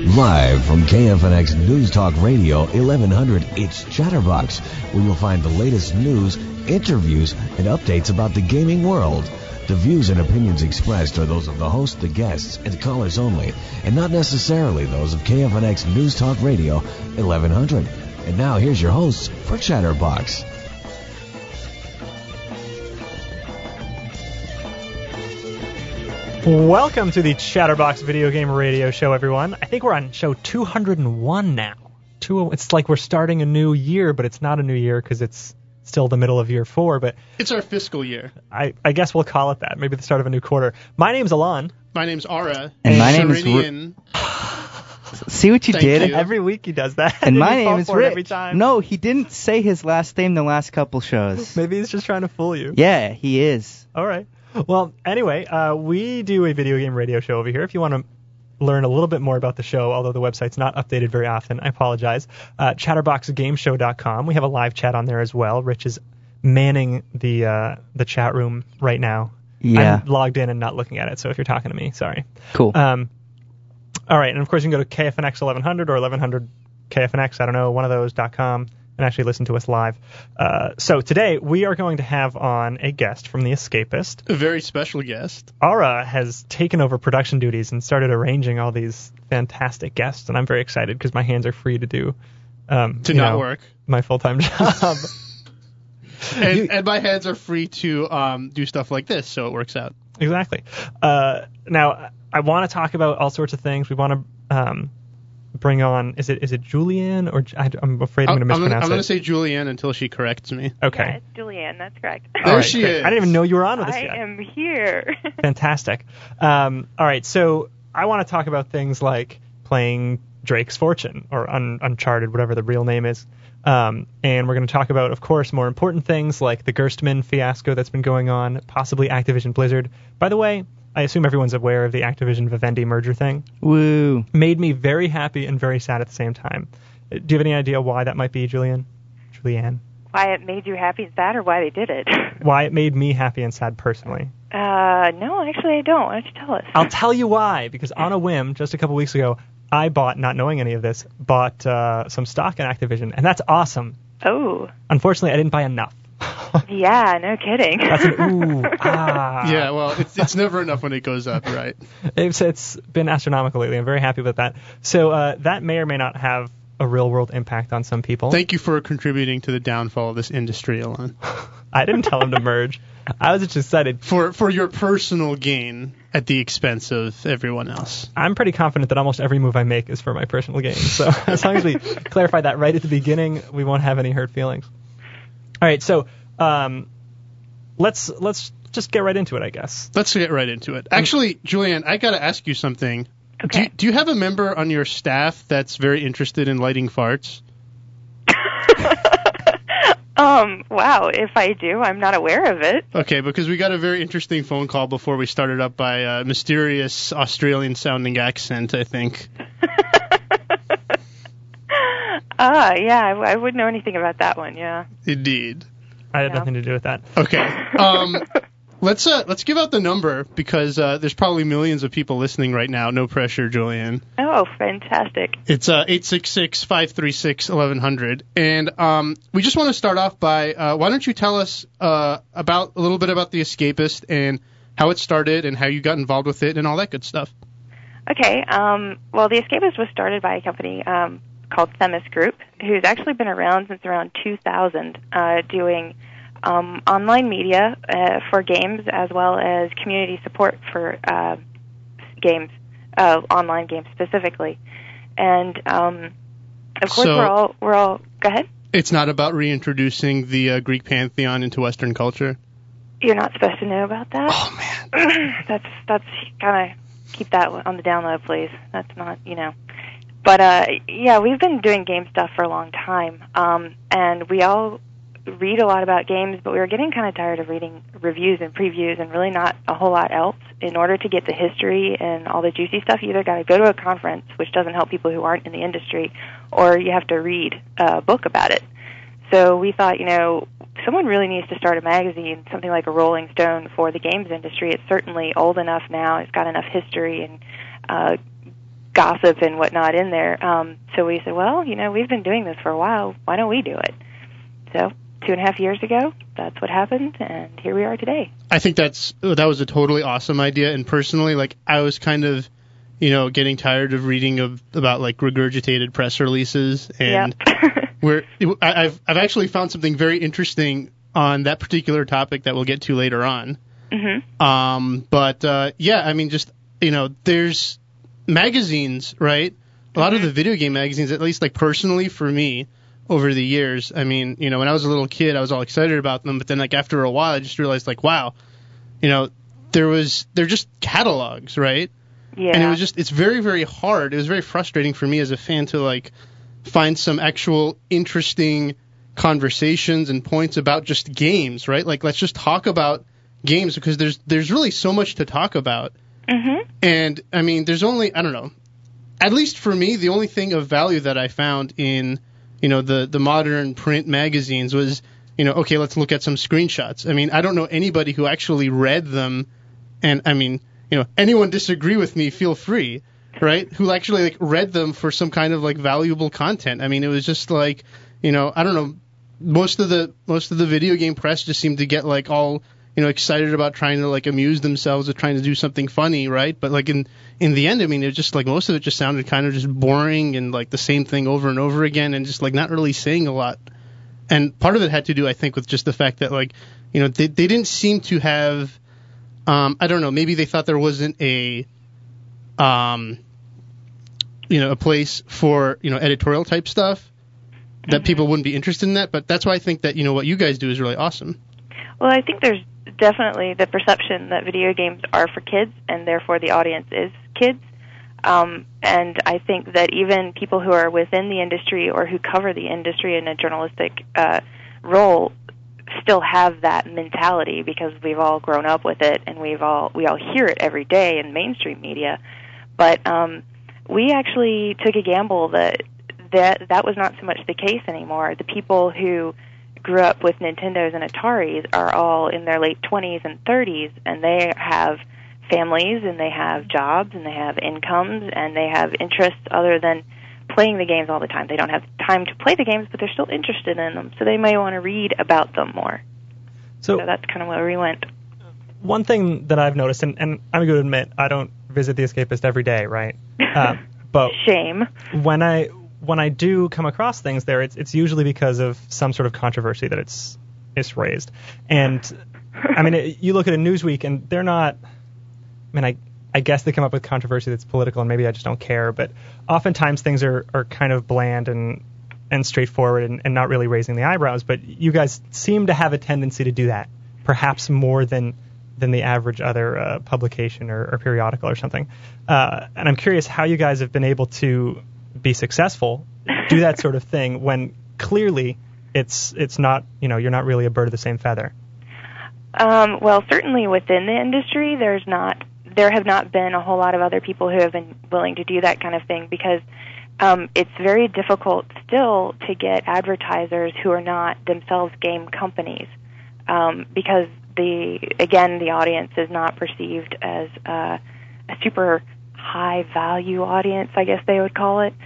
Live from KFNX News Talk Radio 1100, it's Chatterbox, where you'll find the latest news, interviews, and updates about the gaming world. The views and opinions expressed are those of the host, the guests, and callers only, and not necessarily those of KFNX News Talk Radio 1100. And now here's your hosts for Chatterbox. Welcome to the Chatterbox Video Game Radio Show, everyone. I think we're on show 201 now. It's like we're starting a new year, but it's not a new year because it's still the middle of year 4. But it's our fiscal year. I guess we'll call it that. Maybe the start of a new quarter. My name's Alon. My name's Ara. And my name is See what you Thank did? you. Every week he does that. And my name is Rich. Every time. No, he didn't say his last name the last couple shows. Maybe he's just trying to fool you. Yeah, he is. All right. Well, anyway, we do a video game radio show over here. If you want to learn a little bit more about the show, although the website's not updated very often, I apologize, chatterboxgameshow.com. We have a live chat on there as well. Rich is manning the chat room right now. Yeah. I'm logged in and not looking at it, so if you're talking to me, sorry. Cool. All right, and of course you can go to KFNX 1100 or 1100 KFNX, I don't know, one of those.com. and actually listen to us live. So today we are going to have on a guest from The Escapist. A very special guest. Ara has taken over production duties and started arranging all these fantastic guests, and I'm very excited because my hands are free to do work. My full-time job. and my hands are free to do stuff like this, so it works out. Exactly. Now, I want to talk about all sorts of things. We want to bring on, is it Julianne, or I'm afraid I'm going to mispronounce it. I'm going to say Julianne until she corrects me. Okay. Yeah, it's Julianne, that's correct. There she is. I didn't even know you were on with us yet. I am here. Fantastic. All right, so I want to talk about things like playing Drake's Fortune, or Uncharted, whatever the real name is. And we're going to talk about, of course, more important things like the Gerstmann fiasco that's been going on, possibly Activision Blizzard. By the way, I assume everyone's aware of the Activision-Vivendi merger thing. Woo. Made me very happy and very sad at the same time. Do you have any idea why that might be, Julianne? Why it made you happy and sad, or why they did it? Why it made me happy and sad personally. No, actually I don't. Why don't you tell us? I'll tell you why, because on a whim, just a couple weeks ago, I not knowing any of this, bought some stock in Activision, and that's awesome. Oh. Unfortunately, I didn't buy enough. Yeah, no kidding. That's an ooh, ah. Yeah, well, it's never enough when it goes up, right? It's been astronomical lately. I'm very happy with that. So that may or may not have a real-world impact on some people. Thank you for contributing to the downfall of this industry, Alon. I didn't tell him to merge. I was just excited. For your personal gain at the expense of everyone else. I'm pretty confident that almost every move I make is for my personal gain. So as long as we clarify that right at the beginning, we won't have any hurt feelings. All right, so let's just get right into it, I guess. Let's get right into it. Actually, Julianne, I got to ask you something. Okay. Do you have a member on your staff that's very interested in lighting farts? Wow, if I do, I'm not aware of it. Okay, because we got a very interesting phone call before we started up by a mysterious Australian-sounding accent, I think. Yeah, I wouldn't know anything about that one, yeah. Indeed. I had nothing to do with that. Okay. Let's give out the number, because there's probably millions of people listening right now. No pressure, Julianne. Oh, fantastic. It's 866-536-1100. And we just want to start off by, why don't you tell us a little bit about The Escapist and how it started and how you got involved with it and all that good stuff. Okay. Well, The Escapist was started by a company called Themis Group, who's actually been around since around 2000, doing online media for games, as well as community support for games, online games specifically. And of course, we're all. Go ahead. It's not about reintroducing the Greek pantheon into Western culture. You're not supposed to know about that. Oh man, that's kind of keep that on the down low, please. That's not, But yeah, we've been doing game stuff for a long time, and we all read a lot about games, but we were getting kind of tired of reading reviews and previews and really not a whole lot else. In order to get the history and all the juicy stuff, you either got to go to a conference, which doesn't help people who aren't in the industry, or you have to read a book about it. So we thought, someone really needs to start a magazine, something like a Rolling Stone for the games industry. It's certainly old enough now. It's got enough history and gossip and whatnot in there. So we said, well, we've been doing this for a while. Why don't we do it? So 2.5 years ago, that's what happened, and here we are today. I think that was a totally awesome idea, and personally, I was kind of, getting tired of reading about regurgitated press releases, and I've actually found something very interesting on that particular topic that we'll get to later on. Mm-hmm. There's magazines, right? A lot of the video game magazines, at least personally for me, over the years, when I was a little kid, I was all excited about them, but then after a while, I just realized wow, they're just catalogs, right? Yeah. And it's very, very hard. It was very frustrating for me as a fan to find some actual interesting conversations and points about just games, right? Let's just talk about games, because there's really so much to talk about. Mm-hmm. And there's only, I don't know, at least for me, the only thing of value that I found in the modern print magazines was, okay, let's look at some screenshots. I don't know anybody who actually read them, and anyone disagree with me, feel free, right? Who actually read them for some kind of valuable content. It was just I don't know, most of the video game press just seemed to get all excited about trying to amuse themselves or trying to do something funny, right? But in the end, it just most of it just sounded kind of just boring and the same thing over and over again, and just not really saying a lot. And part of it had to do, I think, with just the fact that they didn't seem to have, I don't know, maybe they thought there wasn't a place for editorial type stuff, that people wouldn't be interested in that. But that's why I think that what you guys do is really awesome. Well, I think there's definitely the perception that video games are for kids, and therefore the audience is kids. And I think that even people who are within the industry or who cover the industry in a journalistic role still have that mentality, because we've all grown up with it, and we all hear it every day in mainstream media. But we actually took a gamble that was not so much the case anymore. The people who grew up with Nintendos and Ataris are all in their late 20s and 30s, and they have families, and they have jobs, and they have incomes, and they have interests other than playing the games all the time. They don't have time to play the games, but they're still interested in them, so they may want to read about them more. So that's kind of where we went. One thing that I've noticed, and I'm going to admit, I don't visit The Escapist every day, right? But shame. When I do come across things there, it's usually because of some sort of controversy that it's raised. And you look at a Newsweek, and they're not. I guess they come up with controversy that's political, and maybe I just don't care. But oftentimes things are kind of bland and straightforward and not really raising the eyebrows. But you guys seem to have a tendency to do that, perhaps more than the average other publication or periodical or something. And I'm curious how you guys have been able to be successful, do that sort of thing, when clearly it's not, you're not really a bird of the same feather. Well, certainly within the industry, there have not been a whole lot of other people who have been willing to do that kind of thing, because it's very difficult still to get advertisers who are not themselves game companies, because the audience is not perceived as a super high value audience, I guess they would call it.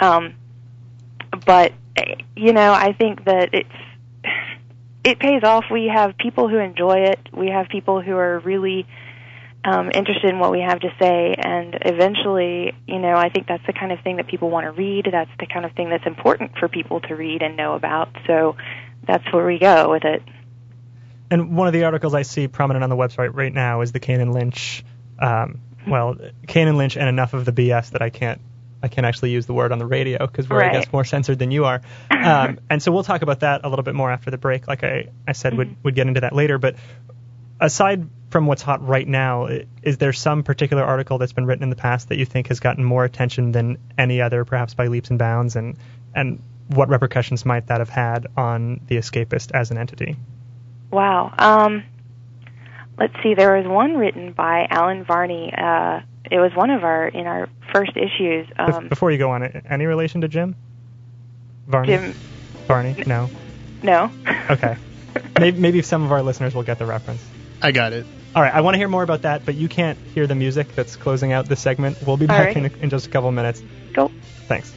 But I think that it pays off. We have people who enjoy it. We have people who are really interested in what we have to say, and eventually, I think that's the kind of thing that people want to read. That's the kind of thing that's important for people to read and know about. So that's where we go with it. And one of the articles I see prominent on the website right now is the Kane and Lynch. Kane and Lynch and enough of the BS that I can't actually use the word on the radio because we're, right, I guess, more censored than you are. And so we'll talk about that a little bit more after the break. Like I said, would get into that later. But aside from what's hot right now, is there some particular article that's been written in the past that you think has gotten more attention than any other, perhaps by leaps and bounds? And what repercussions might that have had on The Escapist as an entity? Wow. Let's see. There was one written by Alan Varney. It was one of in our first issues. Before you go on, any relation to Jim Varney? Jim Varney? No. No. Okay. Maybe some of our listeners will get the reference. I got it. All right, I want to hear more about that, but you can't hear the music that's closing out this segment. We'll be back in just a couple minutes. Cool. Thanks.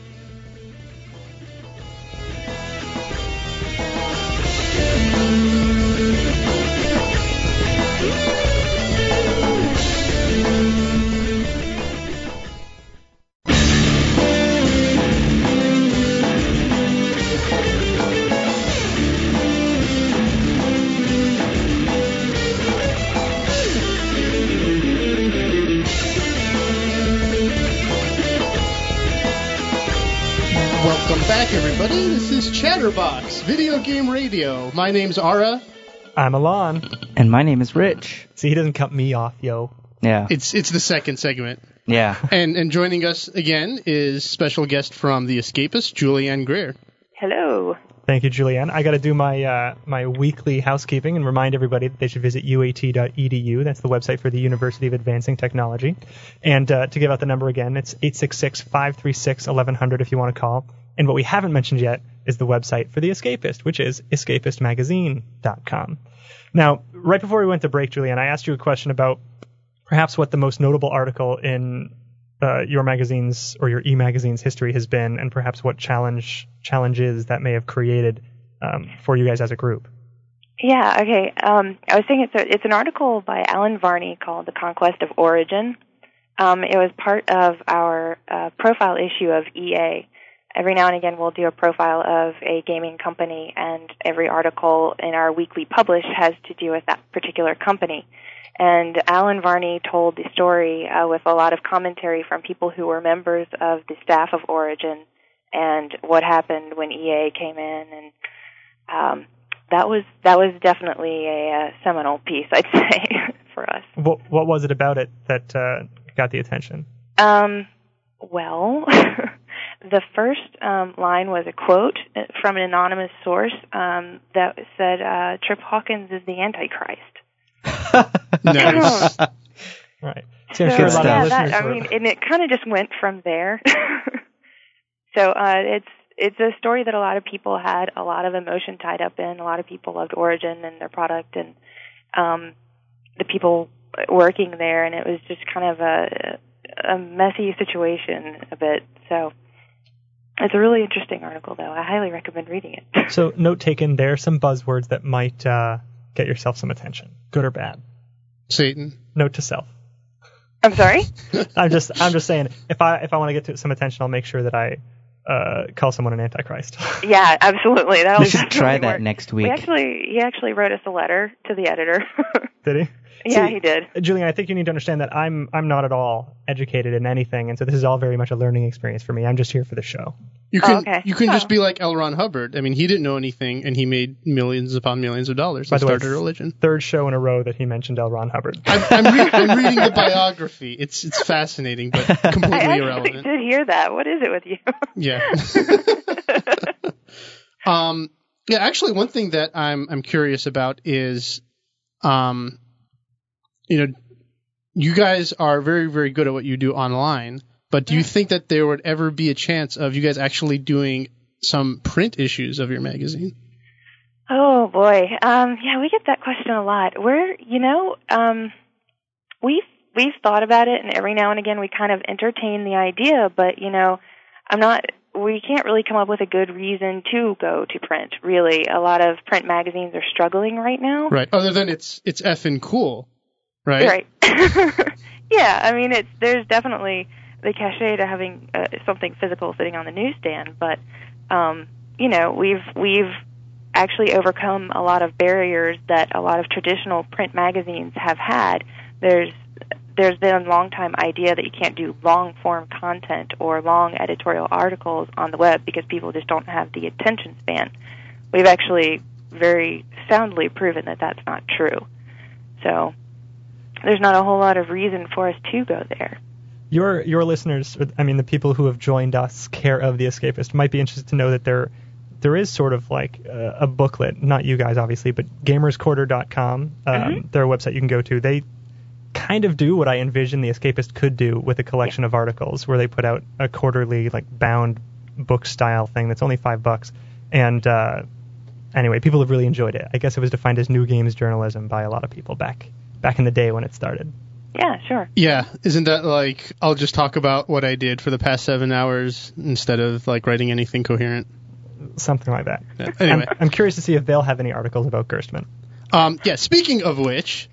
Welcome back, everybody. This is Chatterbox Video Game Radio. My name's Ara. I'm Alon. And my name is Rich. See, he doesn't cut me off, yo. Yeah. It's the second segment. Yeah. And joining us again is special guest from The Escapist, Julianne Greer. Hello. Thank you, Julianne. I got to do my weekly housekeeping and remind everybody that they should visit uat.edu. That's the website for the University of Advancing Technology. And to give out the number again, it's 866-536-1100 if you want to call. And what we haven't mentioned yet is the website for The Escapist, which is escapistmagazine.com. Now, right before we went to break, Julianne, I asked you a question about perhaps what the most notable article in your magazine's or your e-magazine's history has been, and perhaps what challenges that may have created for you guys as a group. Yeah, okay. I was thinking it's an article by Alan Varney called The Conquest of Origin. It was part of our profile issue of EA. Every now and again we'll do a profile of a gaming company, and every article in our weekly publish has to do with that particular company. And Alan Varney told the story with a lot of commentary from people who were members of the staff of Origin and what happened when EA came in. And that was definitely a seminal piece, I'd say, for us. What was it about it that got the attention? Well, the first line was a quote from an anonymous source that said, Trip Hawkins is the Antichrist. Nice. Right. So I'm sure a lot of listeners and it kind of just went from there. So it's a story that a lot of people had a lot of emotion tied up in. A lot of people loved Origin and their product and the people working there, and it was just kind of a messy situation a bit. So it's a really interesting article, though. I highly recommend reading it. So note taken, there are some buzzwords that might get yourself some attention, good or bad. Satan. Note to self. I'm sorry? I'm just saying, if I want to get some attention, I'll make sure that I call someone an Antichrist. Yeah, absolutely. That'll We should try that work. next week. He actually wrote us a letter to the editor. Did he? Yeah, he did. Julian, I think you need to understand that I'm not at all educated in anything, and so this is all very much a learning experience for me. I'm just here for the show. You can just be like L. Ron Hubbard. I mean, he didn't know anything, and he made millions upon millions of dollars and started a religion. Third show in a row that he mentioned L. Ron Hubbard. I'm reading the biography. It's fascinating, but completely irrelevant. I did hear that. What is it with you? Yeah. Yeah. Actually, one thing that I'm curious about is, you guys are very, very good at what you do online. But do you think that there would ever be a chance of you guys actually doing some print issues of your magazine? Oh boy, yeah, we get that question a lot. We've thought about it, and every now and again we kind of entertain the idea, but we can't really come up with a good reason to go to print. Really, a lot of print magazines are struggling right now. Right. Other than it's effing cool, right? Right. Yeah, I mean there's definitely the cachet to having something physical sitting on the newsstand, but we've actually overcome a lot of barriers that a lot of traditional print magazines have had. There's been a long-time idea that you can't do long-form content or long editorial articles on the web because people just don't have the attention span. We've actually very soundly proven that that's not true. So there's not a whole lot of reason for us to go there. Your listeners, I mean the people who have joined us, care of The Escapist, might be interested to know that there is sort of like a booklet, not you guys obviously, but gamersquarter.com, their website you can go to. They kind of do what I envision The Escapist could do with a collection of articles, where they put out a quarterly like bound book style thing that's only $5. And anyway, people have really enjoyed it. I guess it was defined as new games journalism by a lot of people back back in the day when it started. Yeah, sure. Yeah, isn't that like, I'll just talk about what I did for the past 7 hours instead of like writing anything coherent? Something like that. Yeah, anyway. I'm curious to see if they'll have any articles about Gerstmann. Speaking of which,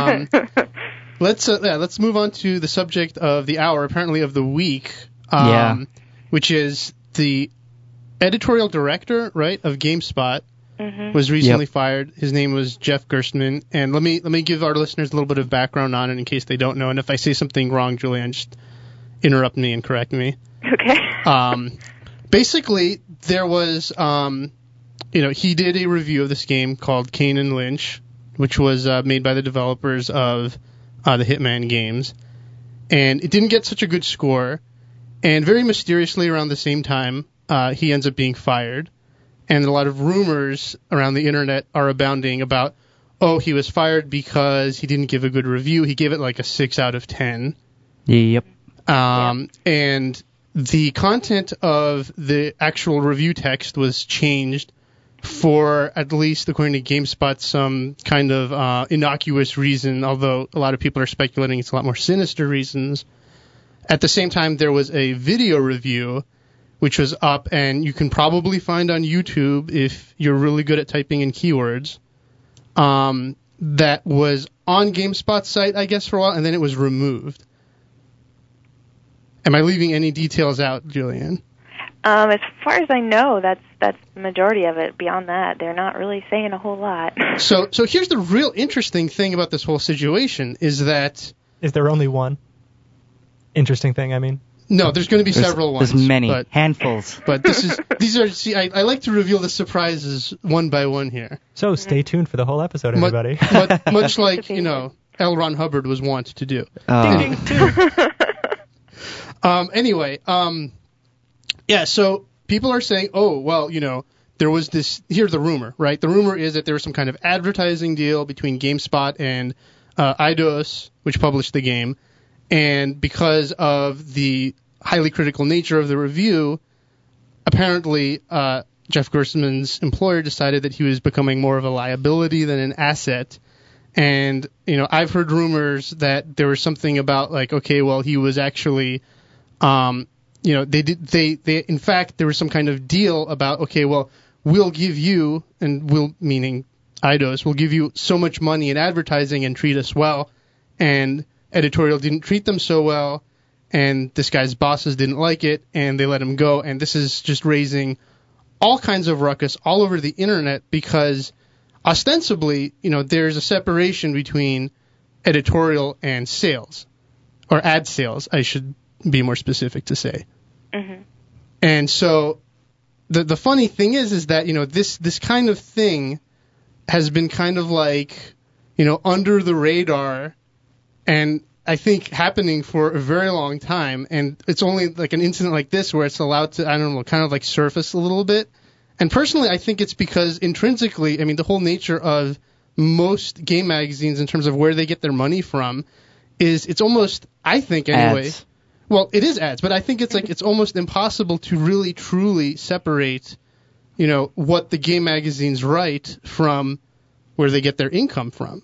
let's move on to the subject of the hour, apparently of the week, which is the editorial director, right, of GameSpot. Was recently fired. His name was Jeff Gerstmann, and let me give our listeners a little bit of background on it in case they don't know. And if I say something wrong, Julianne, just interrupt me and correct me. Okay. Basically, there was, he did a review of this game called Kane and Lynch, which was made by the developers of the Hitman games, and it didn't get such a good score. And very mysteriously, around the same time, he ends up being fired. And a lot of rumors around the internet are abounding about, he was fired because he didn't give a good review. He gave it like a 6 out of 10. Yep. And the content of the actual review text was changed for, at least according to GameSpot, some kind of innocuous reason, although a lot of people are speculating it's a lot more sinister reasons. At the same time, there was a video review which was up, and you can probably find on YouTube if you're really good at typing in keywords, that was on GameSpot's site, I guess, for a while, and then it was removed. Am I leaving any details out, Julianne? As far as I know, that's the majority of it. Beyond that, they're not really saying a whole lot. So here's the real interesting thing about this whole situation is that... Is there only one interesting thing, I mean? No, there's going to be several ones. There's many, handfuls. But I like to reveal the surprises one by one here. So stay tuned for the whole episode, everybody. Much like, L. Ron Hubbard was wont to do. Ding, ding, Anyway, so people are saying, there was this, here's the rumor, right? The rumor is that there was some kind of advertising deal between GameSpot and Eidos, which published the game. And because of the highly critical nature of the review, apparently Jeff Gerstmann's employer decided that he was becoming more of a liability than an asset. And, I've heard rumors that there was something about he was actually, in fact, there was some kind of deal about, we'll give you, meaning Eidos, we'll give you so much money in advertising and treat us well. And editorial didn't treat them so well, and this guy's bosses didn't like it, and they let him go. And this is just raising all kinds of ruckus all over the internet because ostensibly, there's a separation between editorial and sales, or ad sales, I should be more specific to say. Mm-hmm. And so the funny thing is that, this kind of thing has been kind of under the radar, and I think happening for a very long time, and it's only an incident like this where it's allowed to, surface a little bit. And personally, I think it's because intrinsically, the whole nature of most game magazines in terms of where they get their money from is it's almost, I think anyway. Ads. Well, it is ads, but I think it's it's almost impossible to really truly separate, what the game magazines write from where they get their income from.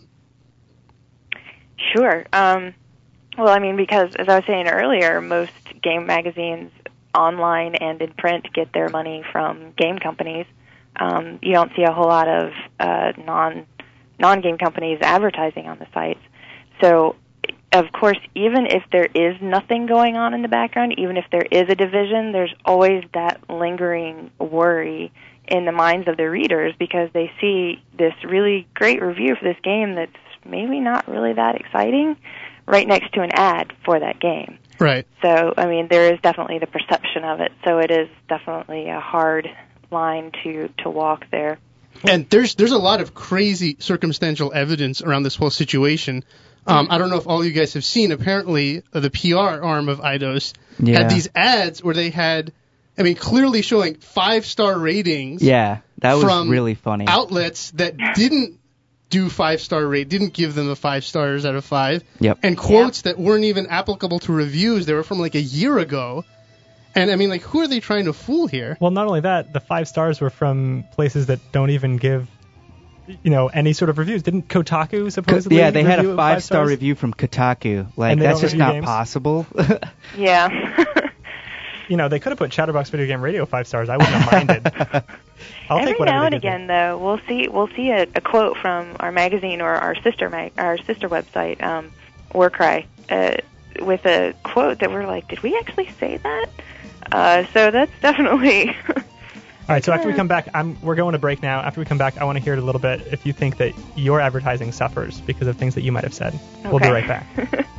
Sure. Because as I was saying earlier, most game magazines online and in print get their money from game companies. You don't see a whole lot of non-game companies advertising on the sites. So, of course, even if there is nothing going on in the background, even if there is a division, there's always that lingering worry in the minds of the readers because they see this really great review for this game that's maybe not really that exciting right next to an ad for that game. Right. So, there is definitely the perception of it. So it is definitely a hard line to walk there. And there's a lot of crazy circumstantial evidence around this whole situation. I don't know if all you guys have seen. Apparently, the PR arm of Eidos had these ads where they had, clearly showing 5-star ratings. Yeah, that was from really funny. Outlets that didn't do 5-star rate, didn't give them the 5 stars out of 5. Yep. And quotes that weren't even applicable to reviews. They were from a year ago. And who are they trying to fool here? Well, not only that, the 5 stars were from places that don't even give any sort of reviews. Didn't Kotaku supposedly? Yeah, they had review a it 5-star 5 stars? review from Kotaku. Like, And they that's don't just review not games? possible. Yeah. They could have put Chatterbox Video Game Radio 5 stars. I wouldn't have minded. I'll Every take whatever now they and give me. again, though, we'll see a quote from our magazine or our sister website, Warcry, with a quote that we're like, did we actually say that? So that's definitely. All right, so after we come back, we're going to break now. After we come back, I want to hear it a little bit if you think that your advertising suffers because of things that you might have said. We'll be right back.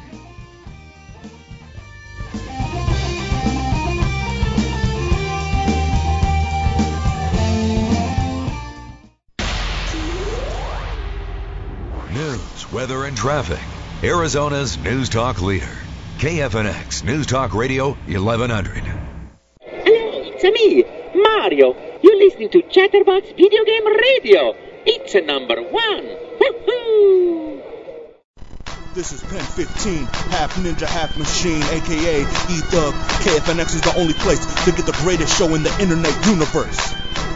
News, weather, and traffic. Arizona's News Talk leader. KFNX News Talk Radio 1100. Hello, it's me, Mario. You're listening to Chatterbox Video Game Radio. It's a number 1. Woohoo! This is Pen 15, half ninja, half machine, aka E-Thug. KFNX is the only place to get the greatest show in the internet universe.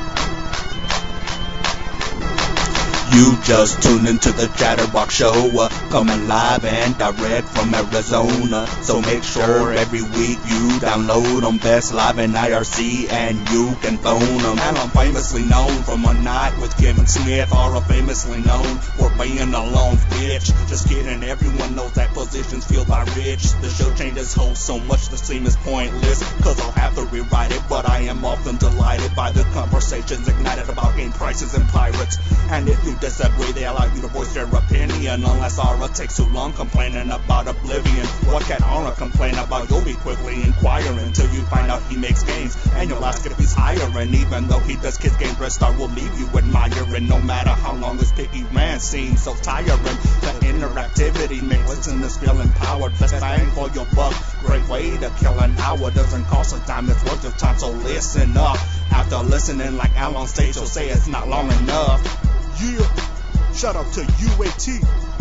You just tuned into the Chatterbox Show, coming live and direct from Arizona. So make sure every week you download on Best Live and IRC, and you can phone them. And I'm famously known from a night with Kevin Smith, or famously known for being a lone bitch. Just kidding, everyone knows that position's filled by rich. The show changes hosts so much the seem is pointless, cause I'll have to rewrite it, but I am often delighted by the conversations ignited about game prices and pirates. And if you disagree, they allow you to voice their opinion, unless Aura takes too long complaining about Oblivion. What can Aura complain about? You'll be quickly inquiring until you find out he makes games, and you'll ask if he's hiring. Even though he does kids games, Red Star will leave you admiring, no matter how long his picky man seems so tiring. The interactivity makes listeners feel empowered. Best bang for your buck, great way to kill an hour. Doesn't cost a dime, it's worth your time, so listen up. After listening like Al on stage, you'll say it's not long enough. Yeah, shout out to UAT.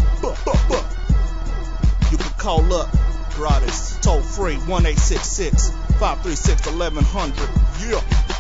You can call up, gratis, toll free, 1-866-536-1100. Yeah.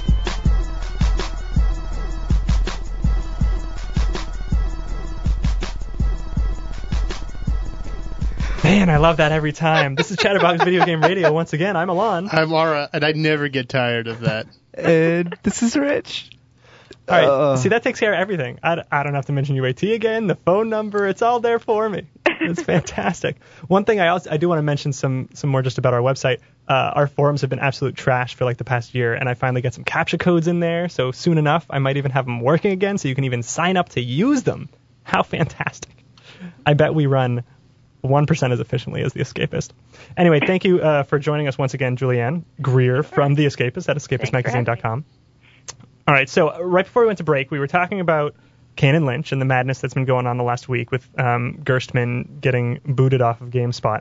Man, I love that every time. This is Chatterbox Video Game Radio. Once again, I'm Alon. I'm Aura, and I never get tired of that. And this is Rich. All right, see, that takes care of everything. I don't have to mention UAT again, the phone number, it's all there for me. It's fantastic. One thing I do want to mention some more just about our website. Our forums have been absolute trash for like the past year, and I finally get some CAPTCHA codes in there, so soon enough I might even have them working again, so you can even sign up to use them. How fantastic. I bet we run 1% as efficiently as The Escapist. Anyway, thank you for joining us once again, Julianne Greer from The Escapist at escapistmagazine.com. All right, so right before we went to break, we were talking about Kane and Lynch and the madness that's been going on the last week with Gerstmann getting booted off of GameSpot.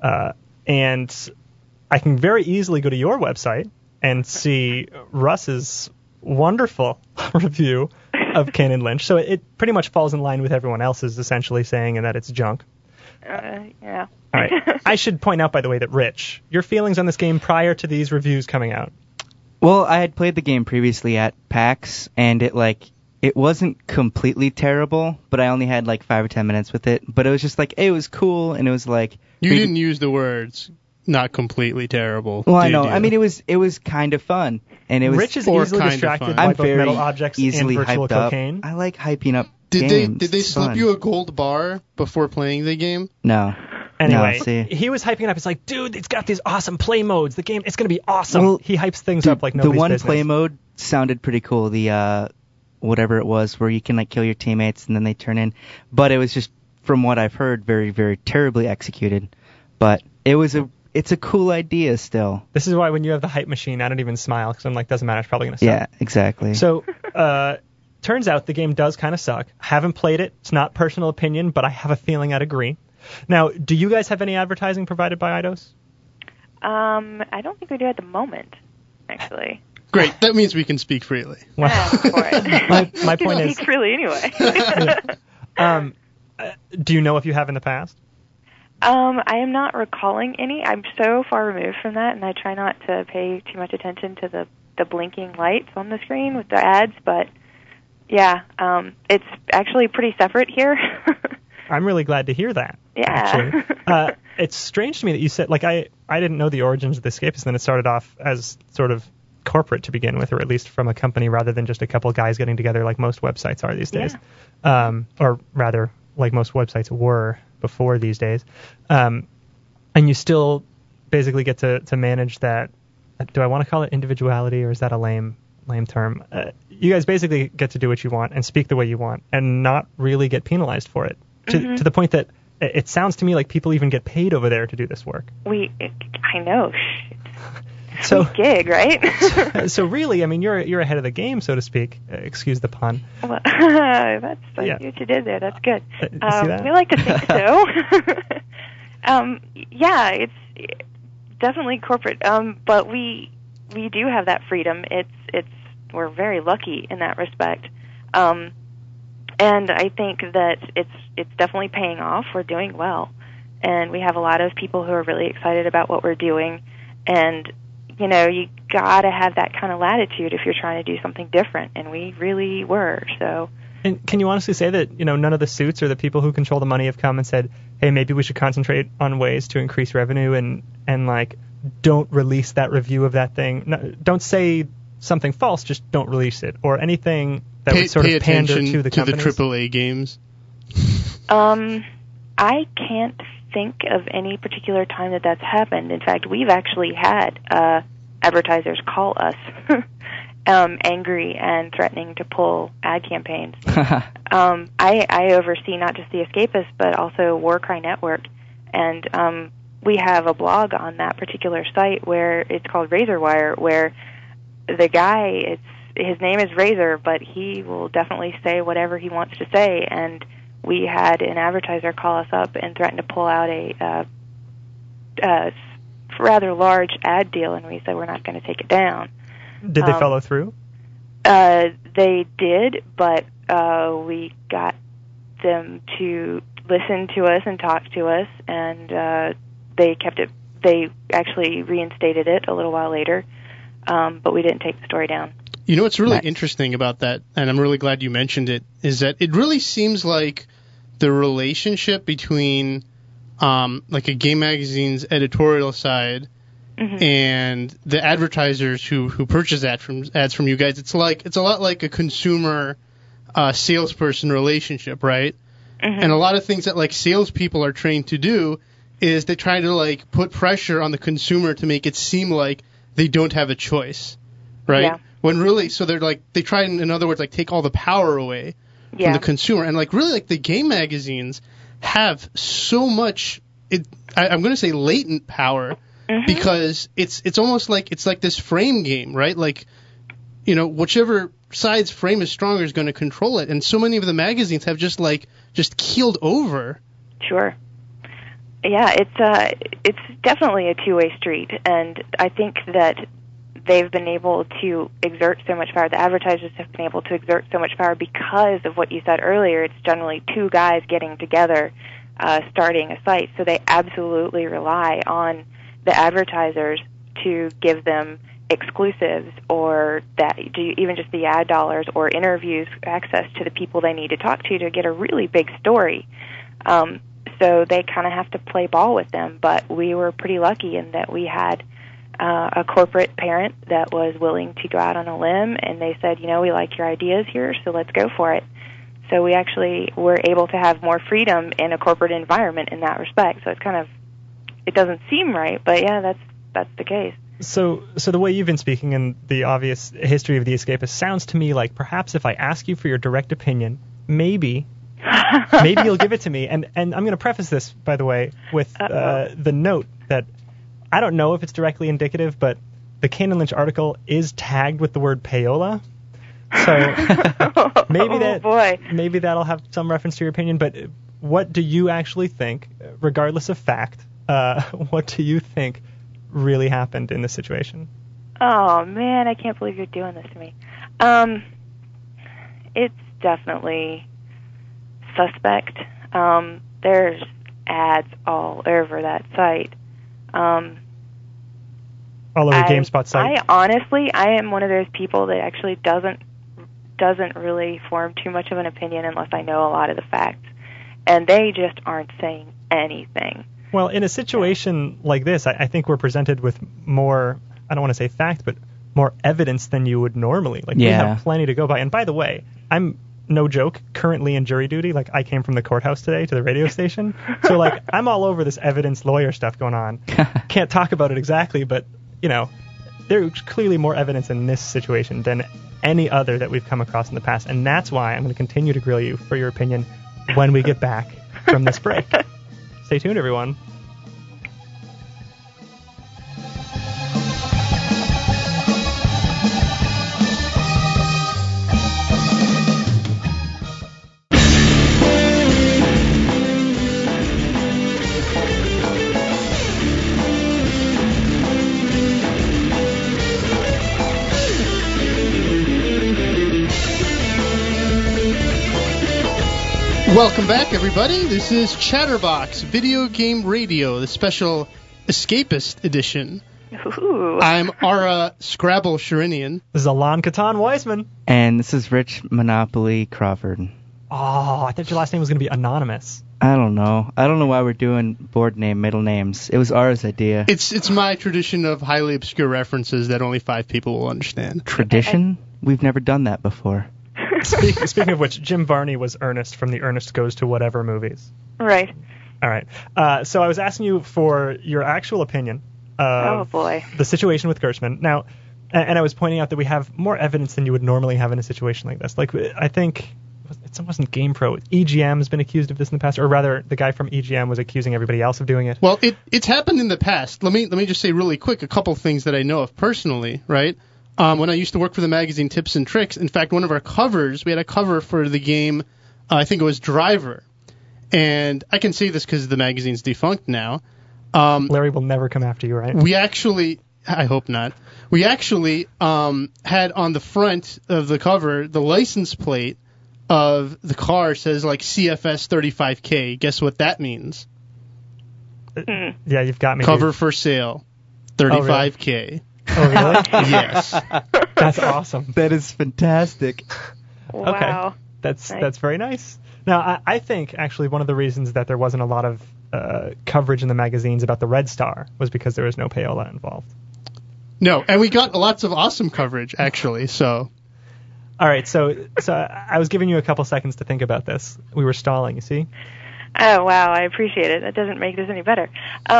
And I can very easily go to your website and see Russ's wonderful review of Kane and Lynch. So it pretty much falls in line with everyone else's, essentially saying that it's junk. Yeah. All right. I should point out, by the way, that Rich, your feelings on this game prior to these reviews coming out. Well, I had played the game previously at PAX, and it wasn't completely terrible, but I only had like 5 or 10 minutes with it. But it was just like, it was cool, and it was like... You didn't use the words not completely terrible. Well, I know. I mean, it was kind of fun. And it was... Rich is easily distracted by I'm both very metal objects easily and virtual hyped cocaine. Up. I like hyping up Did games. they It's slip fun. you a gold bar before playing the game? No. Anyway, No, see. he was hyping it up. It's like, dude, it's got these awesome play modes. The game, it's going to be awesome. Well, he hypes things up like nobody's the one business. play mode sounded pretty cool. The whatever it was, where you can like kill your teammates and then they turn in. But it was just, from what I've heard, very, very terribly executed. But it's a cool idea still. This is why when you have the hype machine, I don't even smile because I'm like, doesn't matter. It's probably going to suck. Yeah, exactly. So, turns out the game does kind of suck. Haven't played it. It's not personal opinion, but I have a feeling I'd agree. Now, do you guys have any advertising provided by Eidos? I don't think we do at the moment, actually. Great. That means we can speak freely. Well, my point is... Speak freely anyway. Do you know if you have in the past? I am not recalling any. I'm so far removed from that, and I try not to pay too much attention to the blinking lights on the screen with the ads, but Yeah, it's actually pretty separate here. I'm really glad to hear that. Yeah. Actually. It's strange to me that you said, like, I didn't know the origins of the Escapists, and then it started off as sort of corporate to begin with, or at least from a company rather than just a couple guys getting together like most websites are these days. Or rather, like most websites were before these days. And you still basically get to manage that. Do I want to call it individuality, or is that a lame term? You guys basically get to do what you want and speak the way you want and not really get penalized for it. To the point that it sounds to me like people even get paid over there to do this work. I know. So gig, right? So really, I mean, you're ahead of the game, so to speak. Excuse the pun. Well, I see what you did there. That's good. See that? We like to think so. Yeah, it's definitely corporate. But we do have that freedom. We're very lucky in that respect. And I think that it's definitely paying off. We're doing well, and we have a lot of people who are really excited about what we're doing. And you gotta have that kind of latitude if you're trying to do something different, and we really were. So. And can you honestly say that none of the suits or the people who control the money have come and said, hey, maybe we should concentrate on ways to increase revenue and like don't release that review of that thing. No, don't say something false, just don't release it, or anything that would sort of pander to the companies. To the AAA games. I can't think of any particular time that's happened. In fact, we've actually had advertisers call us angry and threatening to pull ad campaigns. I oversee not just the Escapists, but also Warcry Network, and we have a blog on that particular site where it's called Razorwire, where the guy, his name is Razor, but he will definitely say whatever he wants to say, and we had an advertiser call us up and threaten to pull out a rather large ad deal, and we said we're not going to take it down. Did they follow through? They did, but we got them to listen to us and talk to us, and they kept it. They actually reinstated it a little while later, but we didn't take the story down. You know what's really interesting about that, and I'm really glad you mentioned it, is that it really seems like the relationship between like a game magazine's editorial side and the advertisers who purchase ads from you guys, it's a lot like a consumer salesperson relationship, right? And a lot of things that like salespeople are trained to do is they try to like put pressure on the consumer to make it seem like they don't have a choice, right? Yeah. When really, so they're like, they try, in other words, like take all the power away from the consumer. And like really, like the game magazines have so much, I'm going to say latent power, because it's almost like, it's like this frame game, right? Like, whichever side's frame is stronger is going to control it. And so many of the magazines have just keeled over. Sure. Yeah, it's definitely a two-way street. And I think that they've been able to exert so much power. The advertisers have been able to exert so much power because of what you said earlier. It's generally two guys getting together, starting a site. So they absolutely rely on the advertisers to give them exclusives, or even just the ad dollars or interviews, access to the people they need to talk to get a really big story. So they kind of have to play ball with them. But we were pretty lucky in that we had a corporate parent that was willing to go out on a limb, and they said, we like your ideas here, so let's go for it. So we actually were able to have more freedom in a corporate environment in that respect. So it's kind of, it doesn't seem right, but yeah, that's the case. So the way you've been speaking and the obvious history of the Escapists sounds to me like perhaps if I ask you for your direct opinion, maybe you'll give it to me. And I'm going to preface this, by the way, with the note that I don't know if it's directly indicative, but the Kane and Lynch article is tagged with the word payola. So maybe that'll have some reference to your opinion. But what do you actually think, regardless of fact, what do you think really happened in this situation? Oh, man, I can't believe you're doing this to me. It's definitely suspect. There's ads all over that site. All over GameSpot site? I am one of those people that actually doesn't doesn't really form too much of an opinion unless I know a lot of the facts. And they just aren't saying anything. Well, in a situation like this, I think we're presented with more, I don't want to say fact, but more evidence than you would normally. Like, we have plenty to go by. And by the way, I'm, no joke, currently in jury duty. Like, I came from the courthouse today to the radio station. So, like, I'm all over this evidence lawyer stuff going on. Can't talk about it exactly, but, you know, there's clearly more evidence in this situation than any other that we've come across in the past. And that's why I'm going to continue to grill you for your opinion when we get back from this break. Stay tuned, everyone. Welcome back, everybody. This is Chatterbox Video Game Radio, the special Escapist edition. Ooh. I'm Ara Scrabble Sherinian. This is Alon Catan Weisman. And this is Rich Monopoly Crawford. Oh, I thought your last name was going to be Anonymous. I don't know. I don't know why we're doing board name, middle names. It was Ara's idea. It's my tradition of highly obscure references that only 5 people will understand. Tradition? We've never done that before. Speaking of which, Jim Varney was Ernest from the Ernest Goes to Whatever movies. Right. All right. So I was asking you for your actual opinion of the situation with Gerstmann. Now, and I was pointing out that we have more evidence than you would normally have in a situation like this. Like, I think it wasn't GamePro. EGM has been accused of this in the past, or rather, the guy from EGM was accusing everybody else of doing it. Well, it's happened in the past. Let me just say really quick a couple things that I know of personally, right? When I used to work for the magazine Tips and Tricks, in fact, one of our covers, we had a cover for the game, I think it was Driver. And I can say this because the magazine's defunct now. Larry will never come after you, right? We actually, I hope not, we actually had on the front of the cover, the license plate of the car says like CFS 35K. Guess what that means? Yeah, you've got me. Cover dude. for sale, 35K. Oh, really? Yes. That's awesome. That is fantastic. Wow. Okay. That's very nice. Now, I think, actually, one of the reasons that there wasn't a lot of coverage in the magazines about the Red Star was because there was no payola involved. No, and we got lots of awesome coverage, actually, so... All right, so I was giving you a couple seconds to think about this. We were stalling, you see? Oh, wow, I appreciate it. That doesn't make this any better.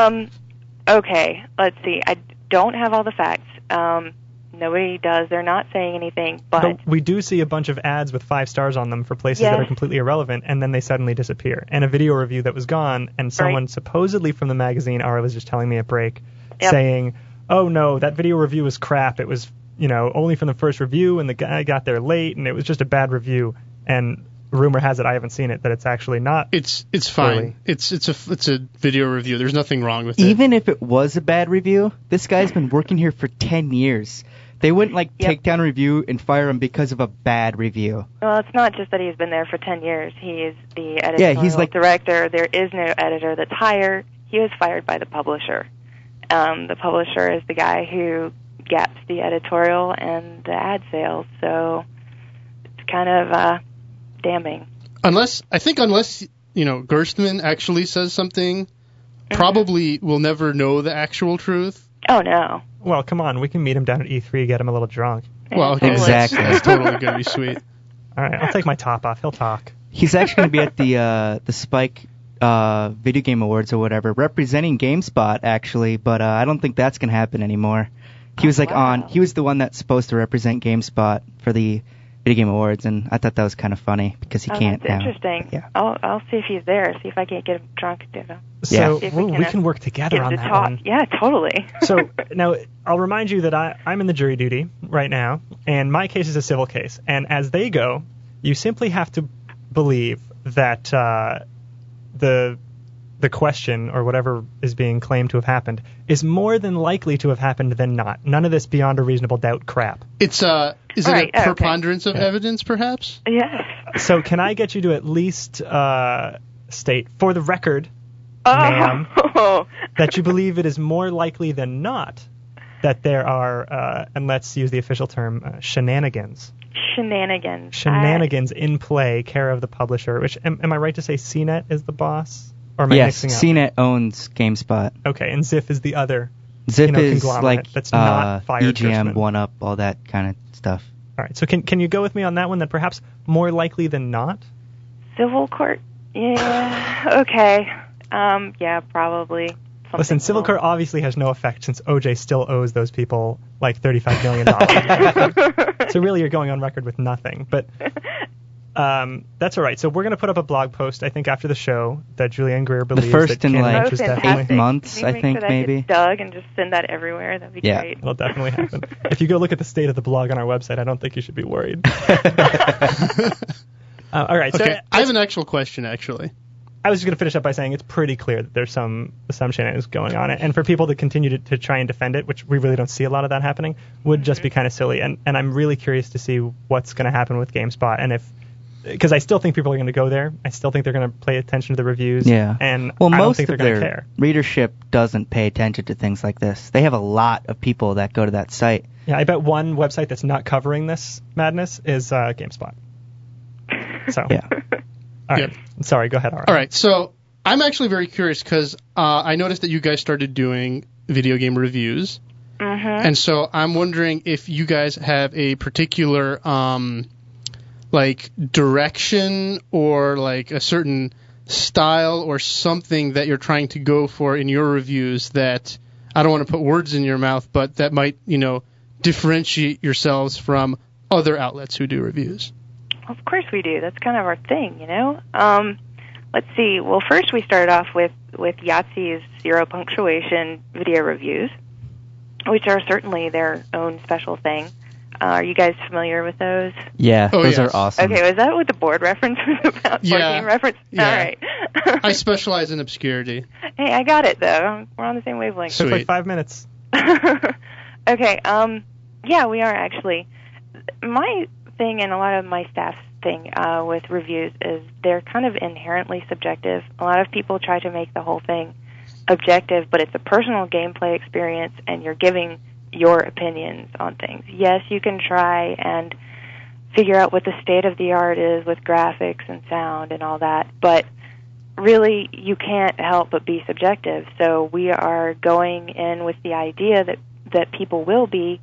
Okay, let's see. I don't have all the facts. Nobody does. They're not saying anything, but we do see a bunch of ads with 5 stars on them for places that are completely irrelevant, and then they suddenly disappear. And a video review that was gone, and someone supposedly from the magazine, Ara was just telling me at break, saying, oh, no, that video review was crap. It was, only from the first review, and the guy got there late, and it was just a bad review. And rumor has it, I haven't seen it, that it's actually not. It's fine. It's a video review. There's nothing wrong with it. Even if it was a bad review, this guy's been working here for 10 years. They wouldn't take down a review and fire him because of a bad review. Well, it's not just that he's been there for 10 years. He is the editorial director. There is no editor that's hired. He was fired by the publisher. The publisher is the guy who gaps the editorial and the ad sales. So it's kind of damning. Unless Gerstmann actually says something, probably we'll never know the actual truth. Oh, no. Well, come on. We can meet him down at E3, get him a little drunk. Well, okay, exactly. That's totally going to be sweet. All right, I'll take my top off. He'll talk. He's actually going to be at the Spike Video Game Awards or whatever, representing GameSpot, actually, but I don't think that's going to happen anymore. He was he was the one that's supposed to represent GameSpot for the Video Game Awards, and I thought that was kind of funny because he can't that's now. Interesting. Yeah. I'll see if he's there, see if I can't get him drunk. So we can work together on that one. Yeah, totally. So now I'll remind you that I'm in the jury duty right now, and my case is a civil case. And as they go, you simply have to believe that the question or whatever is being claimed to have happened is more than likely to have happened than not. None of this beyond a reasonable doubt crap. Is it a preponderance of evidence, perhaps? Yes. So can I get you to at least state, for the record, ma'am, that you believe it is more likely than not that there are, and let's use the official term, shenanigans Shenanigans. Shenanigans in Play, care of the publisher. Which am I right to say CNET is the boss? Or am I Yes, mixing up? CNET owns GameSpot. Okay, and Ziff is the other. Ziff is conglomerate like that's not fired EGM, Gershman. 1UP, all that kind of stuff. All right, so can you go with me on that one? That perhaps more likely than not. Civil court. Yeah. Okay. Yeah, probably. Listen, Civil Court obviously has no effect since OJ still owes those people like $35 million. So really, you're going on record with nothing. But that's all right. So we're going to put up a blog post, I think, after the show that Julianne Greer believes the first that in Canon like Edge is definitely 8 months, Can you I make think, sure that maybe. gets dug and just send that everywhere? That'd be Yeah. great. It'll definitely happen. If you go look at the state of the blog on our website, I don't think you should be worried. All right. So Okay, I have an actual question, actually. I was just going to finish up by saying it's pretty clear that there's some shenanigans going on. And for people to continue to try and defend it, which we really don't see a lot of that happening, would just be kind of silly. And I'm really curious to see what's going to happen with GameSpot. And because I still think people are going to go there. I still think they're going to pay attention to the reviews. Yeah. And well, I don't most think of they're going to their care. readership doesn't pay attention to things like this. They have a lot of people that go to that site. Yeah, I bet one website that's not covering this madness is GameSpot. So, Yeah. All right. Sorry, go ahead, Aaron. All right, so I'm actually very curious because I noticed that you guys started doing video game reviews. Mm-hmm. And so I'm wondering if you guys have a particular like direction or like a certain style or something that you're trying to go for in your reviews that I don't want to put words in your mouth, but that might, differentiate yourselves from other outlets who do reviews. Of course we do. That's kind of our thing, Let's see. Well, first we started off with Yahtzee's Zero Punctuation video reviews, which are certainly their own special thing. Are you guys familiar with those? Yeah, Oh, those yes. are awesome. Okay, was that what the board reference was about? Yeah. Board game reference? Yeah. All right. I specialize in obscurity. Hey, I got it, though. We're on the same wavelength. Took like Sweet. 5 minutes. Okay, yeah, we are actually. My thing and a lot of my staff's thing with reviews is they're kind of inherently subjective. A lot of people try to make the whole thing objective, but it's a personal gameplay experience, and you're giving your opinions on things. Yes, you can try and figure out what the state of the art is with graphics and sound and all that, but really you can't help but be subjective. So we are going in with the idea that people will be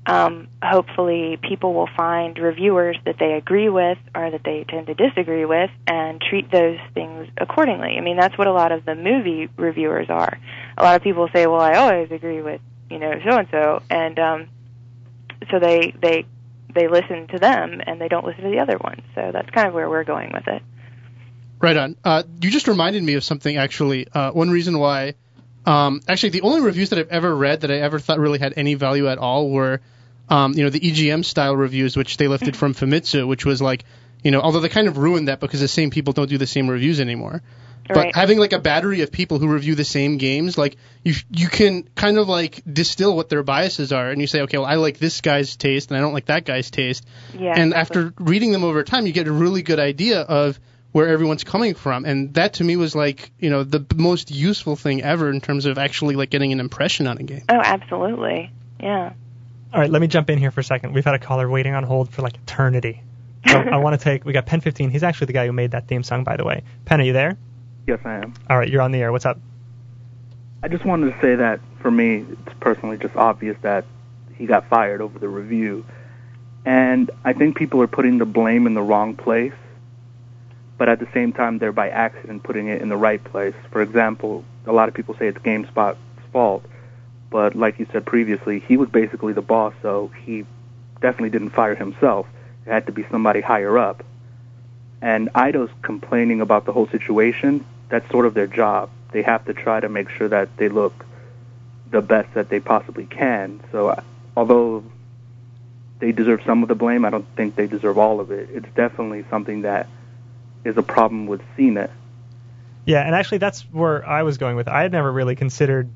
hopefully people will find reviewers that they agree with or that they tend to disagree with and treat those things accordingly. I mean, that's what a lot of the movie reviewers are. A lot of people say, well, I always agree with, so-and-so, and so they listen to them and they don't listen to the other ones. So that's kind of where we're going with it. Right on. You just reminded me of something, actually. One reason why, actually, the only reviews that I've ever read that I ever thought really had any value at all were, the EGM-style reviews, which they lifted from Famitsu, which was like, although they kind of ruined that because the same people don't do the same reviews anymore. Right. But having like a battery of people who review the same games, like you can kind of like distill what their biases are, and you say, okay, well, I like this guy's taste and I don't like that guy's taste. Yeah. And exactly. after reading them over time, you get a really good idea of where everyone's coming from, and that to me was like, the most useful thing ever in terms of actually like getting an impression on a game. Oh, absolutely. Yeah. All right, let me jump in here for a second. We've had a caller waiting on hold for like eternity. So I want to we got Pen 15. He's actually the guy who made that theme song, by the way. Pen, are you there? Yes, I am. All right, you're on the air. What's up? I just wanted to say that, for me, it's personally just obvious that he got fired over the review. And I think people are putting the blame in the wrong place, but at the same time, they're by accident putting it in the right place. For example, a lot of people say it's GameSpot's fault, but like you said previously, he was basically the boss, so he definitely didn't fire himself. It had to be somebody higher up. And Eidos complaining about the whole situation, that's sort of their job. They have to try to make sure that they look the best that they possibly can. So although they deserve some of the blame, I don't think they deserve all of it. It's definitely something that is a problem with CNET. Yeah, and actually that's where I was going with it. I had never really considered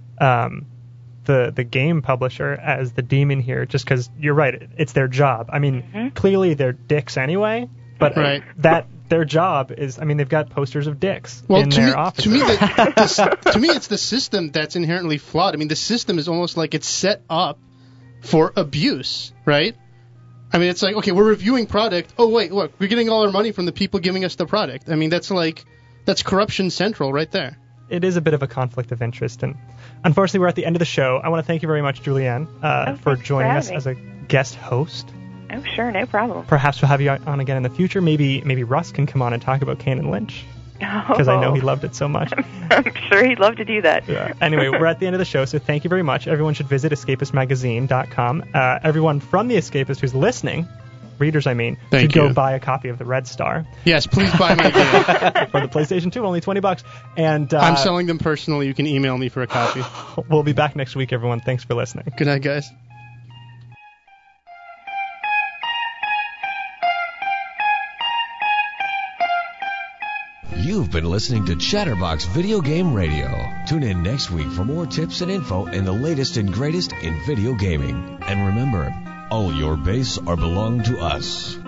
the game publisher as the demon here, just because you're right, it's their job. I mean, clearly they're dicks anyway, but Right. that their job is, they've got posters of dicks in to their me, offices. to me, it's the system that's inherently flawed. I mean, the system is almost like it's set up for abuse, right? I mean, it's like, okay, we're reviewing product. Oh, wait, look, we're getting all our money from the people giving us the product. I mean, that's corruption central right there. It is a bit of a conflict of interest, and unfortunately, we're at the end of the show. I want to thank you very much, Julianne, for joining us as a guest host. Oh, sure, no problem. Perhaps we'll have you on again in the future. Maybe Russ can come on and talk about Kane and Lynch, because I know he loved it so much. I'm sure he'd love to do that. Yeah. Anyway, we're at the end of the show, so thank you very much. Everyone should visit escapistmagazine.com. Everyone from The Escapist who's listening, readers I mean, should go buy a copy of the Red Star. Yes, please buy my game. For the PlayStation 2, only $20. And I'm selling them personally. You can email me for a copy. We'll be back next week, everyone. Thanks for listening. Good night, guys. You've been listening to Chatterbox Video Game Radio. Tune in next week for more tips and info and the latest and greatest in video gaming. And remember, all your base are belong to us.